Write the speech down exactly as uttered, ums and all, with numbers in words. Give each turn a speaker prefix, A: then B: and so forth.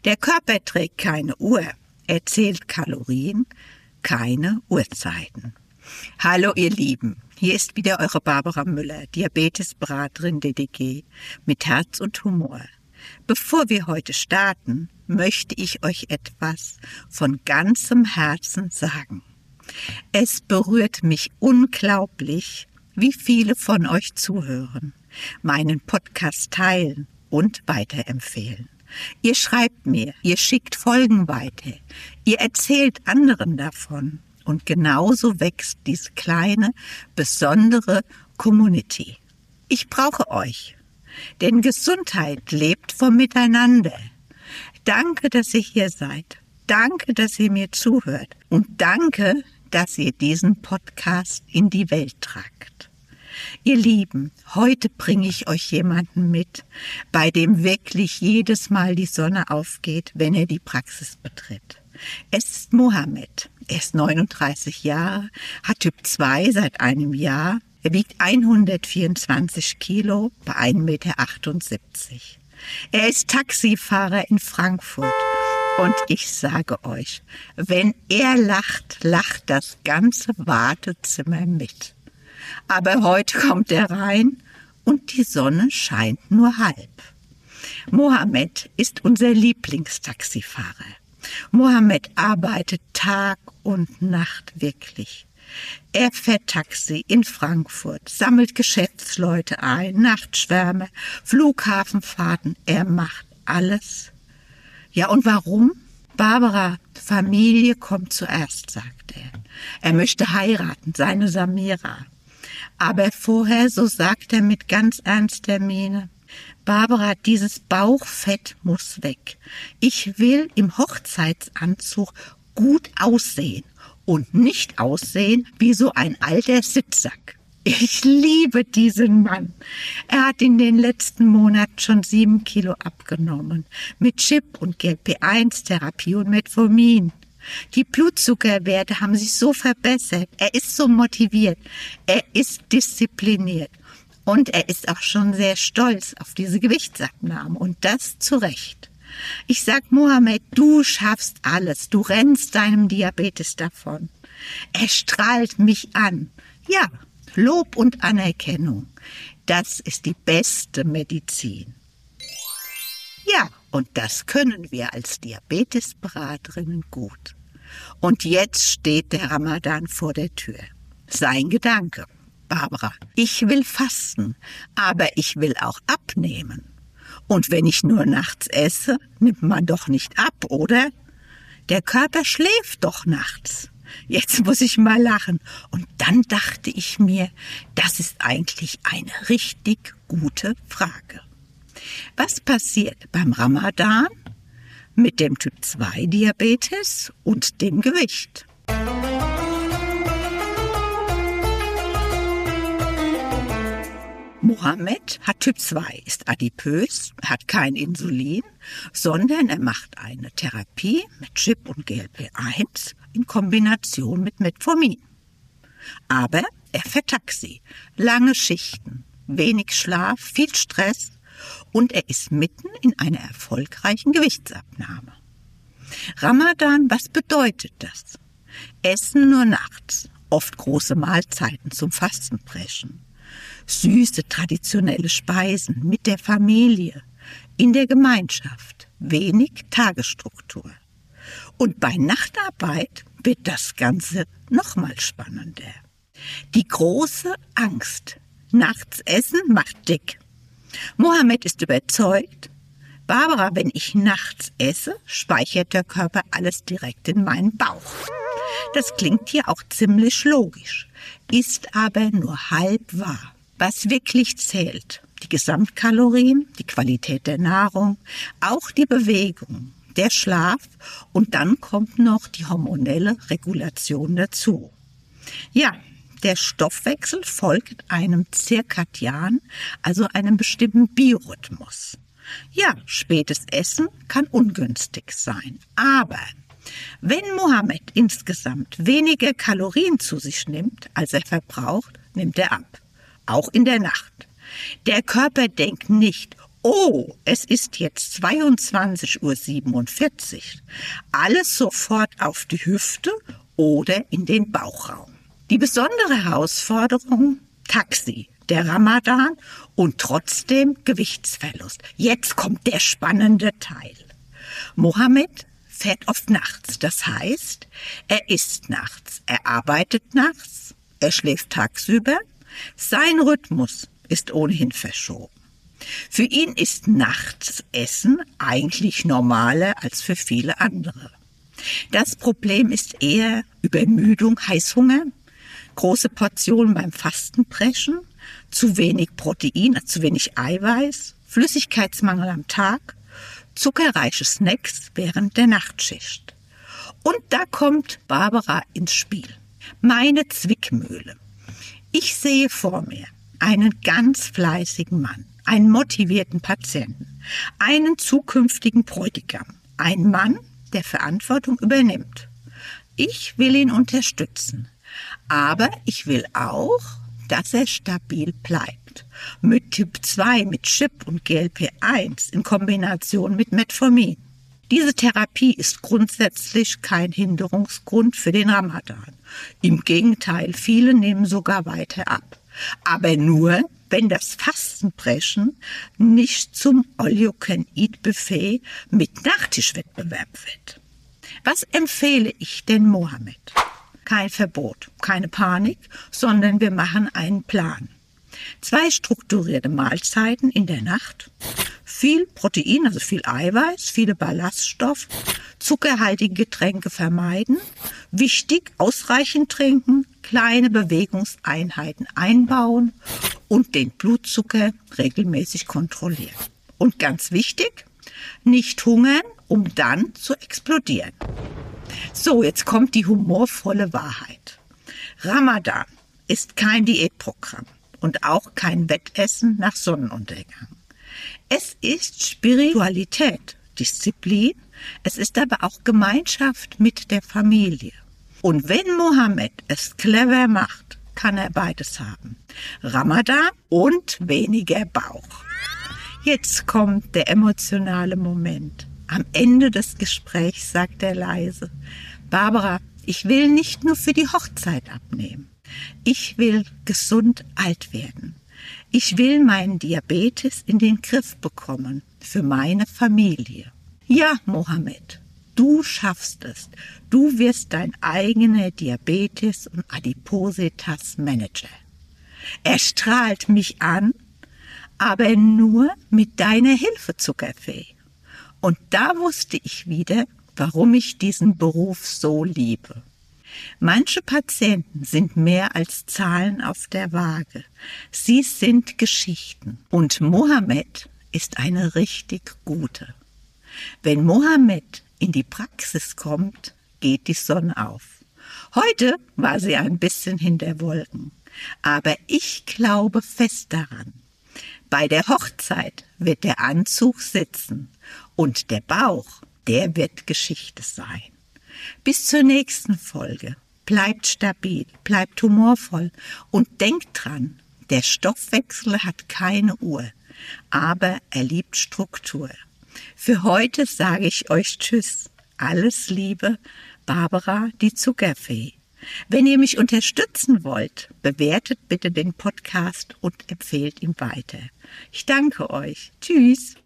A: Der Körper trägt keine Uhr, er zählt Kalorien, keine Uhrzeiten. Hallo ihr Lieben, hier ist wieder eure Barbara Müller, Diabetesberaterin D D G mit Herz und Humor. Bevor wir heute starten, möchte ich euch etwas von ganzem Herzen sagen. Es berührt mich unglaublich, wie viele von euch zuhören, meinen Podcast teilen und weiterempfehlen. Ihr schreibt mir, ihr schickt Folgen weiter, ihr erzählt anderen davon und genauso wächst diese kleine, besondere Community. Ich brauche euch, denn Gesundheit lebt vom Miteinander. Danke, dass ihr hier seid. Danke, dass ihr mir zuhört und danke, dass ihr diesen Podcast in die Welt tragt. Ihr Lieben, heute bringe ich euch jemanden mit, bei dem wirklich jedes Mal die Sonne aufgeht, wenn er die Praxis betritt. Es ist Mohammed. Er ist neununddreißig Jahre, hat Typ zwei seit einem Jahr. Er wiegt hundertvierundzwanzig Kilo bei ein Meter achtundsiebzig. Er ist Taxifahrer in Frankfurt. Und ich sage euch, wenn er lacht, lacht das ganze Wartezimmer mit. Aber heute kommt er rein und die Sonne scheint nur halb. Mohammed ist unser Lieblingstaxifahrer. Mohammed arbeitet Tag und Nacht wirklich. Er fährt Taxi in Frankfurt, sammelt Geschäftsleute ein, Nachtschwärme, Flughafenfahrten. Er macht alles. Ja, und warum? Barbara, Familie kommt zuerst, sagt er. Er möchte heiraten, seine Samira. Aber vorher, so sagt er mit ganz ernster Miene, Barbara, dieses Bauchfett muss weg. Ich will im Hochzeitsanzug gut aussehen und nicht aussehen wie so ein alter Sitzsack. Ich liebe diesen Mann. Er hat in den letzten Monaten schon sieben Kilo abgenommen. Mit Chip und G L P eins Therapie und Metformin. Die Blutzuckerwerte haben sich so verbessert. Er ist so motiviert. Er ist diszipliniert. Und er ist auch schon sehr stolz auf diese Gewichtsabnahme. Und das zu Recht. Ich sag Mohammed, du schaffst alles. Du rennst deinem Diabetes davon. Er strahlt mich an. Ja, Lob und Anerkennung. Das ist die beste Medizin. Ja, und das können wir als Diabetesberaterinnen gut. Und jetzt steht der Ramadan vor der Tür. Sein Gedanke. Barbara, ich will fasten, aber ich will auch abnehmen. Und wenn ich nur nachts esse, nimmt man doch nicht ab, oder? Der Körper schläft doch nachts. Jetzt muss ich mal lachen. Und dann dachte ich mir, das ist eigentlich eine richtig gute Frage. Was passiert beim Ramadan mit dem Typ zwei Diabetes und dem Gewicht? Mohammed hat Typ zwei, ist adipös, hat kein Insulin, sondern er macht eine Therapie mit Chip und G L P eins in Kombination mit Metformin. Aber er fährt Taxi, lange Schichten, wenig Schlaf, viel Stress und er ist mitten in einer erfolgreichen Gewichtsabnahme. Ramadan, was bedeutet das? Essen nur nachts, oft große Mahlzeiten zum Fastenbrechen. Süße, traditionelle Speisen mit der Familie, in der Gemeinschaft, wenig Tagesstruktur. Und bei Nachtarbeit wird das Ganze noch mal spannender. Die große Angst, nachts essen macht dick. Mohammed ist überzeugt, Barbara, wenn ich nachts esse, speichert der Körper alles direkt in meinen Bauch. Das klingt hier auch ziemlich logisch, ist aber nur halb wahr. Was wirklich zählt, die Gesamtkalorien, die Qualität der Nahrung, auch die Bewegung, der Schlaf und dann kommt noch die hormonelle Regulation dazu. Ja, der Stoffwechsel folgt einem Zirkadian, also einem bestimmten Biorhythmus. Ja, spätes Essen kann ungünstig sein, aber wenn Mohammed insgesamt weniger Kalorien zu sich nimmt, als er verbraucht, nimmt er ab. Auch in der Nacht. Der Körper denkt nicht, Oh, es ist jetzt zweiundzwanzig Uhr siebenundvierzig. Alles sofort auf die Hüfte oder in den Bauchraum. Die besondere Herausforderung: Taxi, der Ramadan und trotzdem Gewichtsverlust. Jetzt kommt der spannende Teil. Mohammed fährt oft nachts. Das heißt, er isst nachts, er arbeitet nachts, er schläft tagsüber. Sein Rhythmus ist ohnehin verschoben. Für ihn ist nachts Essen eigentlich normaler als für viele andere. Das Problem ist eher Übermüdung, Heißhunger, große Portionen beim Fastenbrechen, zu wenig Protein, also zu wenig Eiweiß, Flüssigkeitsmangel am Tag, zuckerreiche Snacks während der Nachtschicht. Und da kommt Barbara ins Spiel. Meine Zwickmühle. Ich sehe vor mir einen ganz fleißigen Mann, einen motivierten Patienten, einen zukünftigen Bräutigam, einen Mann, der Verantwortung übernimmt. Ich will ihn unterstützen, aber ich will auch, dass er stabil bleibt. Mit Typ zwei, mit Chip und G L P eins in Kombination mit Metformin. Diese Therapie ist grundsätzlich kein Hinderungsgrund für den Ramadan. Im Gegenteil, viele nehmen sogar weiter ab. Aber nur, wenn das Fastenbrechen nicht zum All-You-Can-Eat-Buffet mit Nachtischwettbewerb wird. Was empfehle ich denn Mohammed? Kein Verbot, keine Panik, sondern wir machen einen Plan. Zwei strukturierte Mahlzeiten in der Nacht, viel Protein, also viel Eiweiß, viele Ballaststoffe, zuckerhaltige Getränke vermeiden, wichtig, ausreichend trinken, kleine Bewegungseinheiten einbauen und den Blutzucker regelmäßig kontrollieren. Und ganz wichtig, nicht hungern, um dann zu explodieren. So, jetzt kommt die humorvolle Wahrheit. Ramadan ist kein Diätprogramm und auch kein Wettessen nach Sonnenuntergang. Es ist Spiritualität, Disziplin, es ist aber auch Gemeinschaft mit der Familie. Und wenn Mohammed es clever macht, kann er beides haben. Ramadan und weniger Bauch. Jetzt kommt der emotionale Moment. Am Ende des Gesprächs sagt er leise: Barbara, ich will nicht nur für die Hochzeit abnehmen. Ich will gesund alt werden. Ich will meinen Diabetes in den Griff bekommen, für meine Familie. Ja, Mohammed, du schaffst es. Du wirst dein eigener Diabetes- und Adipositas-Manager. Er strahlt mich an, aber nur mit deiner Hilfe, Zuckerfee. Und da wusste ich wieder, warum ich diesen Beruf so liebe. Manche Patienten sind mehr als Zahlen auf der Waage. Sie sind Geschichten. Und Mohammed ist eine richtig gute. Wenn Mohammed in die Praxis kommt, geht die Sonne auf. Heute war sie ein bisschen hinter Wolken. Aber ich glaube fest daran. Bei der Hochzeit wird der Anzug sitzen und der Bauch, der wird Geschichte sein. Bis zur nächsten Folge. Bleibt stabil, bleibt humorvoll und denkt dran, der Stoffwechsel hat keine Uhr, aber er liebt Struktur. Für heute sage ich euch Tschüss. Alles Liebe, Barbara, die Zuckerfee. Wenn ihr mich unterstützen wollt, bewertet bitte den Podcast und empfehlt ihn weiter. Ich danke euch. Tschüss.